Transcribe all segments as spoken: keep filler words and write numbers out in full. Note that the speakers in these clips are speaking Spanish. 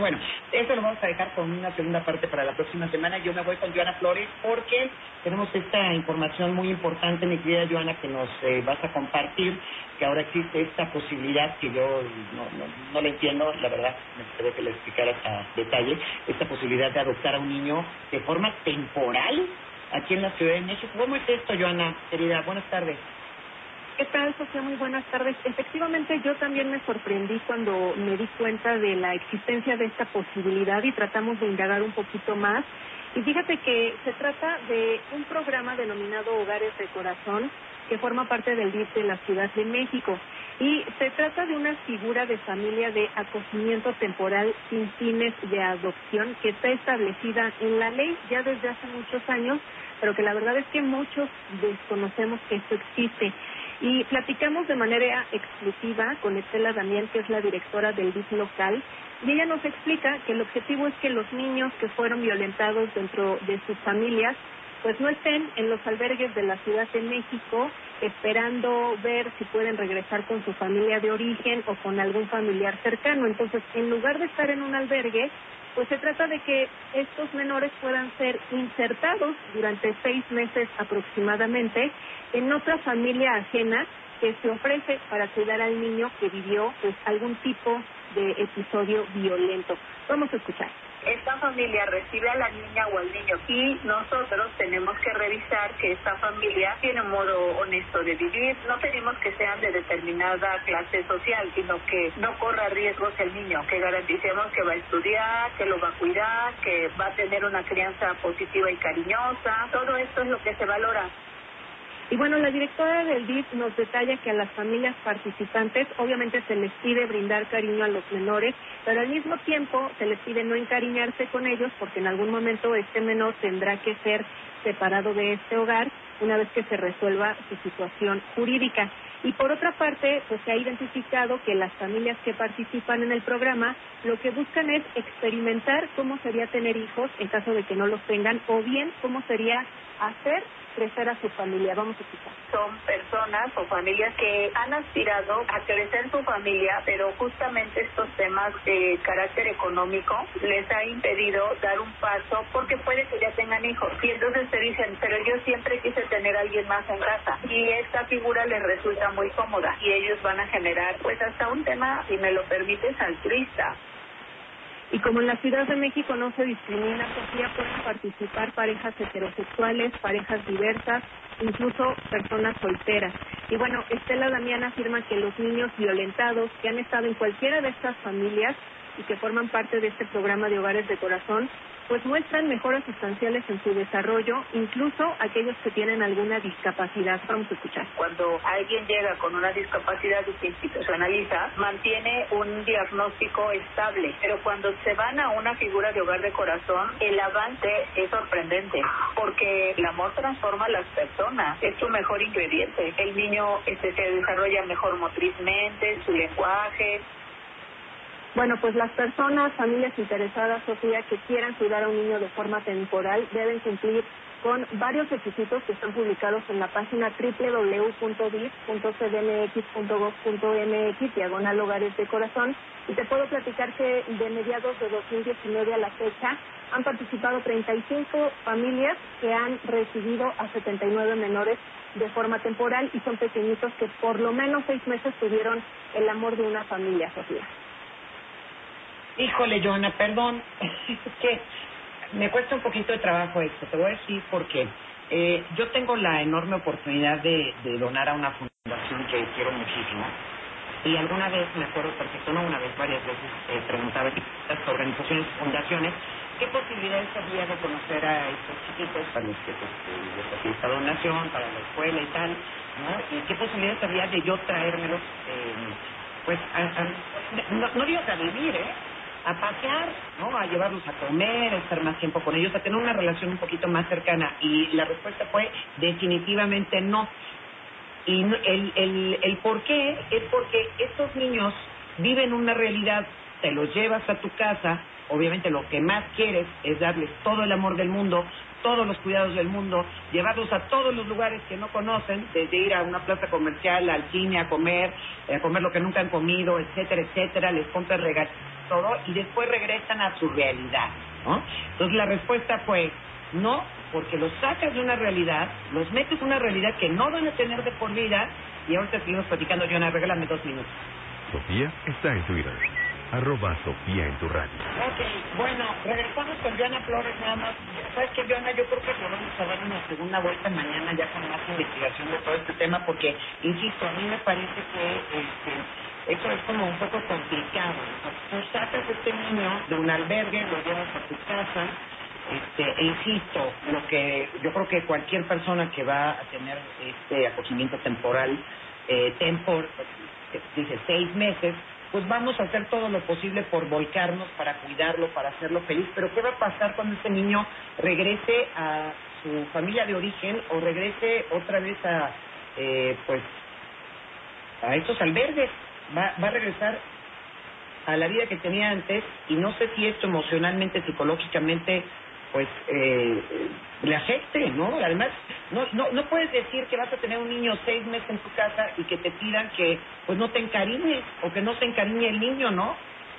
Bueno, eso lo vamos a dejar con una segunda parte para la próxima semana. Yo me voy con Joana Flores porque tenemos esta información muy importante, mi querida Joana, que nos eh, vas a compartir, que ahora existe esta posibilidad que yo no, no, no la entiendo, la verdad, me gustaría que le explicaras a detalle, esta posibilidad de adoptar a un niño de forma temporal aquí en la Ciudad de México. ¿Cómo es esto, Joana, querida? Buenas tardes. ¿Qué tal, Sofía? Muy buenas tardes. Efectivamente, yo también me sorprendí cuando me di cuenta de la existencia de esta posibilidad y tratamos de indagar un poquito más. Y fíjate que se trata de un programa denominado Hogares de Corazón, que forma parte del D I F de la Ciudad de México. Y se trata de una figura de familia de acogimiento temporal sin fines de adopción que está establecida en la ley ya desde hace muchos años, pero que la verdad es que muchos desconocemos que esto existe. Y platicamos de manera exclusiva con Estela Damián, que es la directora del D I F local, y ella nos explica que el objetivo es que los niños que fueron violentados dentro de sus familias pues no estén en los albergues de la Ciudad de México esperando ver si pueden regresar con su familia de origen o con algún familiar cercano. Entonces, en lugar de estar en un albergue, pues se trata de que estos menores puedan ser insertados durante seis meses aproximadamente en otra familia ajena que se ofrece para cuidar al niño que vivió pues algún tipo de episodio violento. Vamos a escuchar. Esta familia recibe a la niña o al niño y nosotros tenemos que revisar que esta familia tiene un modo honesto de vivir. No pedimos que sean de determinada clase social, sino que no corra riesgos el niño, que garanticemos que va a estudiar, que lo va a cuidar, que va a tener una crianza positiva y cariñosa. Todo esto es lo que se valora. Y bueno, la directora del D I F nos detalla que a las familias participantes obviamente se les pide brindar cariño a los menores, pero al mismo tiempo se les pide no encariñarse con ellos porque en algún momento este menor tendrá que ser separado de este hogar una vez que se resuelva su situación jurídica. Y por otra parte, pues se ha identificado que las familias que participan en el programa lo que buscan es experimentar cómo sería tener hijos en caso de que no los tengan, o bien cómo sería hacer crecer a su familia. Vamos a escuchar. Son personas o familias que han aspirado a crecer su familia, pero justamente estos temas de carácter económico les ha impedido dar un paso porque puede que ya tengan hijos. Y entonces te dicen, pero yo siempre quise tener a alguien más en casa. Y esta figura les resulta muy cómoda. Y ellos van a generar, pues hasta un tema, si me lo permites, altruista. Y como en la Ciudad de México no se discrimina, Sofía, pueden participar parejas heterosexuales, parejas diversas, incluso personas solteras. Y bueno, Estela Damián afirma que los niños violentados que han estado en cualquiera de estas familias y que forman parte de este programa de Hogares de Corazón, pues muestran mejoras sustanciales en su desarrollo, incluso aquellos que tienen alguna discapacidad. Vamos a escuchar. Cuando alguien llega con una discapacidad y se institucionaliza, mantiene un diagnóstico estable, pero cuando se van a una figura de Hogar de Corazón, el avance es sorprendente, porque el amor transforma a las personas, es su mejor ingrediente. El niño este, se desarrolla mejor motrizmente, su lenguaje. Bueno, pues las personas, familias interesadas, Sofía, que quieran cuidar a un niño de forma temporal, deben cumplir con varios requisitos que están publicados en la página doble u doble u doble u punto d i f punto c d m x punto gov punto m x, diagonal Hogares de Corazón. Y te puedo platicar que de mediados de dos mil diecinueve a la fecha han participado treinta y cinco familias que han recibido a setenta y nueve menores de forma temporal y son pequeñitos que por lo menos seis meses tuvieron el amor de una familia, Sofía. Híjole, Joana, perdón, es que me cuesta un poquito de trabajo esto, te voy a decir por qué. Eh, yo tengo la enorme oportunidad de, de donar a una fundación que quiero muchísimo, y alguna vez, me acuerdo perfecto, no una vez, varias veces, eh, preguntaba a estas organizaciones y fundaciones qué posibilidades había de conocer a estos chiquitos para los que pues, les hacía esta donación, para la escuela y tal, ¿no? Y qué posibilidades había de yo traérmelos, eh, pues, a, a, no, no digo que a vivir, ¿eh? A pasear, ¿no? A llevarlos a comer, a estar más tiempo con ellos, a tener una relación un poquito más cercana. Y la respuesta fue definitivamente no. Y el, el, el por qué es porque estos niños viven una realidad, te los llevas a tu casa, obviamente lo que más quieres es darles todo el amor del mundo, todos los cuidados del mundo, llevarlos a todos los lugares que no conocen, desde ir a una plaza comercial, al cine, a comer, a comer lo que nunca han comido, etcétera, etcétera, les compras regalos. todo, y después regresan a su realidad, ¿no? Entonces la respuesta fue no, porque los sacas de una realidad, los metes en una realidad que no van a tener de por vida, y ahorita seguimos platicando. Joana, regálame dos minutos. Sofía está en Twitter, arroba Sofía en tu radio. Ok, bueno, regresamos con Joana Flores nada más. ¿Sabes qué, Joana? Yo creo que le vamos a dar una segunda vuelta mañana ya con más investigación de todo este tema, porque, insisto, a mí me parece que este, eso es como un poco complicado. Tú sacas a este niño de un albergue, lo llevas a tu casa, este, e insisto, lo que yo creo que cualquier persona que va a tener este acogimiento temporal, eh, tempor, dice seis meses, pues vamos a hacer todo lo posible por volcarnos para cuidarlo, para hacerlo feliz. Pero ¿qué va a pasar cuando este niño regrese a su familia de origen o regrese otra vez a, eh, pues, a estos albergues? Va, va a regresar a la vida que tenía antes, y no sé si esto emocionalmente, psicológicamente, pues eh, le afecte, ¿no? Además, no, no no puedes decir que vas a tener un niño seis meses en tu casa y que te pidan que pues no te encariñes o que no se encariñe el niño, ¿no?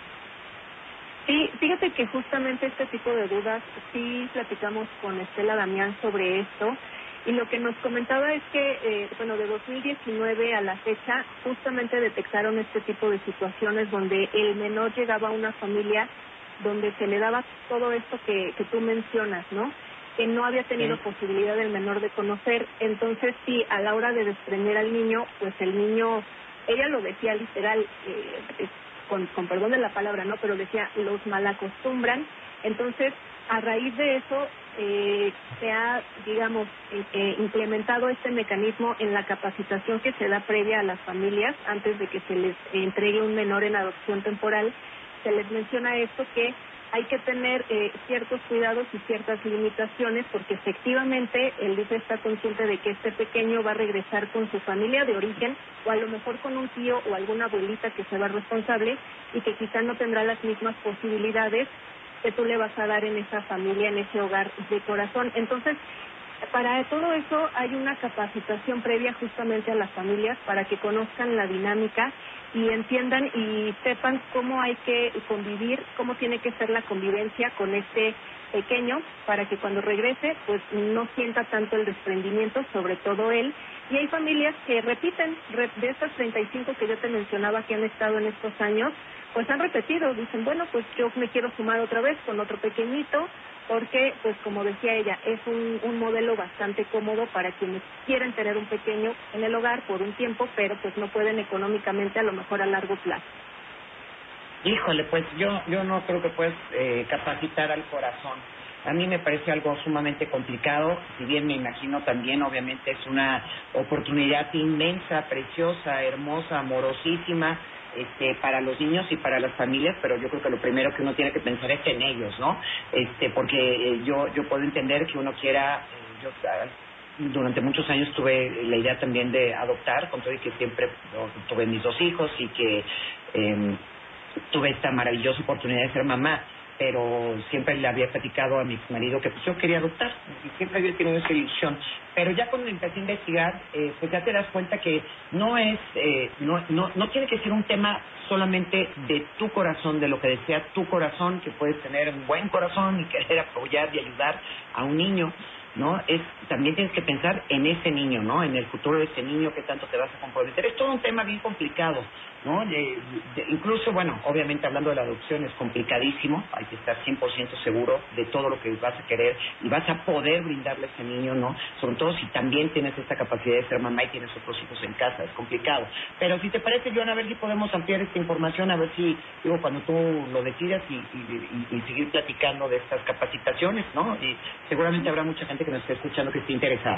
Sí, fíjate que justamente este tipo de dudas, sí platicamos con Estela Damián sobre esto, y lo que nos comentaba es que, eh, bueno, de dos mil diecinueve a la fecha, justamente detectaron este tipo de situaciones donde el menor llegaba a una familia donde se le daba todo esto que, que tú mencionas, ¿no? Que no había tenido sí. posibilidad del menor de conocer. Entonces, sí, a la hora de desprender al niño, pues el niño, ella lo decía literal, eh, con, con perdón de la palabra, ¿no? Pero decía, los malacostumbran. Entonces, a raíz de eso, eh, se ha, digamos, eh, eh, implementado este mecanismo en la capacitación que se da previa a las familias antes de que se les entregue un menor en adopción temporal. Se les menciona esto, que hay que tener eh, ciertos cuidados y ciertas limitaciones, porque efectivamente el D I F está consciente de que este pequeño va a regresar con su familia de origen, o a lo mejor con un tío o alguna abuelita que se va responsable, y que quizá no tendrá las mismas posibilidades que tú le vas a dar en esa familia, en ese hogar de corazón. Entonces, para todo eso hay una capacitación previa justamente a las familias para que conozcan la dinámica y entiendan y sepan cómo hay que convivir, cómo tiene que ser la convivencia con este pequeño, para que cuando regrese pues no sienta tanto el desprendimiento, sobre todo él. Y hay familias que repiten, de estas treinta y cinco que yo te mencionaba que han estado en estos años, pues han repetido, dicen, bueno, pues yo me quiero sumar otra vez con otro pequeñito, porque, pues como decía ella, es un, un modelo bastante cómodo para quienes quieren tener un pequeño en el hogar por un tiempo, pero pues no pueden económicamente, a lo mejor a largo plazo. Híjole, pues yo yo no creo que puedes eh, capacitar al corazón. A mí me parece algo sumamente complicado, si bien me imagino también, obviamente, es una oportunidad inmensa, preciosa, hermosa, amorosísima, este, para los niños y para las familias, pero yo creo que lo primero que uno tiene que pensar es en ellos, ¿no? Este, porque eh, yo yo puedo entender que uno quiera, eh, yo durante muchos años tuve la idea también de adoptar, con todo y que siempre no, tuve mis dos hijos y que eh, tuve esta maravillosa oportunidad de ser mamá, pero siempre le había platicado a mi marido que pues yo quería adoptar, y siempre había tenido esa ilusión. Pero ya cuando empecé a investigar, eh, pues ya te das cuenta que no es, eh, no, no, no tiene que ser un tema solamente de tu corazón, de lo que desea tu corazón, que puedes tener un buen corazón y querer apoyar y ayudar a un niño, ¿no? Es, también tienes que pensar en ese niño, ¿no? En el futuro de ese niño, que tanto te vas a comprometer. Es todo un tema bien complicado, ¿no? De, de, incluso, bueno, obviamente hablando de la adopción es complicadísimo, hay que estar cien por ciento seguro de todo lo que vas a querer y vas a poder brindarle a ese niño, ¿no? Sobre todo si también tienes esta capacidad de ser mamá y tienes otros hijos en casa, es complicado. Pero si te parece, Joana, a ver si podemos ampliar esta información, a ver si, digo, cuando tú lo decidas y, y, y, y seguir platicando de estas capacitaciones, ¿no? Y seguramente habrá mucha gente que nos esté escuchando que esté interesada.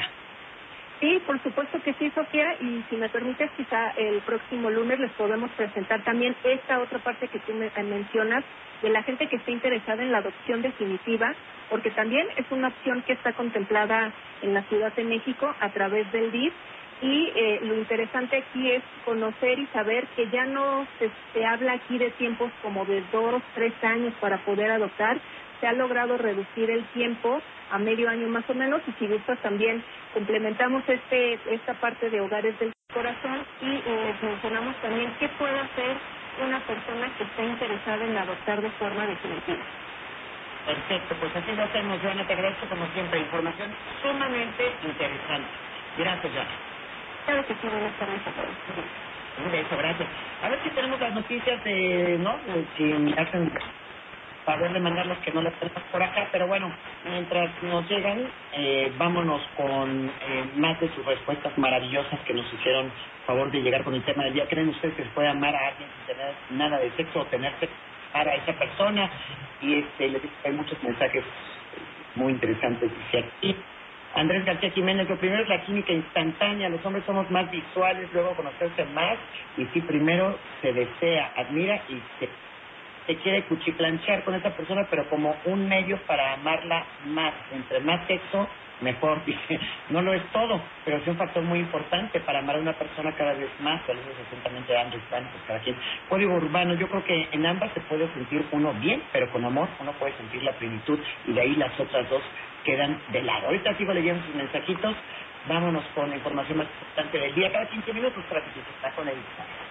Sí, por supuesto que sí, Sofía, y si me permites, quizá el próximo lunes les podemos presentar también esta otra parte que tú me mencionas, de la gente que esté interesada en la adopción definitiva, porque también es una opción que está contemplada en la Ciudad de México a través del D I F, y eh, lo interesante aquí es conocer y saber que ya no se, se habla aquí de tiempos como de dos, tres años para poder adoptar. Se ha logrado reducir el tiempo a medio año más o menos, y si gustas también complementamos este esta parte de hogares del corazón y les mencionamos también qué puede hacer una persona que esté interesada en adoptar de forma definitiva. Perfecto, pues así lo hacemos, Joana. Te agradezco como siempre, información sumamente interesante. Gracias, Joana. Claro que sí, buenas tardes a todos. Un beso, gracias. A ver si tenemos las noticias de, ¿no? Si me hacen favor de mandarlas, que no las tenemos por acá, pero bueno, mientras nos llegan, eh, vámonos con eh, más de sus respuestas maravillosas que nos hicieron favor de llegar con el tema del día. ¿Creen ustedes que se puede amar a alguien sin tener nada de sexo o tener sexo para esa persona? Y este, les digo que hay muchos mensajes muy interesantes. Dice aquí Andrés García Jiménez: lo primero es la química instantánea, los hombres somos más visuales, luego conocerse más, y sí, primero se desea, admira y se, se quiere cuchiplanchear con esa persona, pero como un medio para amarla más. Entre más sexo, mejor. Dice, no lo es todo, pero es un factor muy importante para amar a una persona cada vez más. Saludos atentamente de Andrés, pues cada quien. Código urbano: yo creo que en ambas se puede sentir uno bien, pero con amor uno puede sentir la plenitud, y de ahí las otras dos quedan de lado. Ahorita sigo leyendo sus mensajitos. Vámonos con la información más importante del día, cada quince minutos, para que se está con el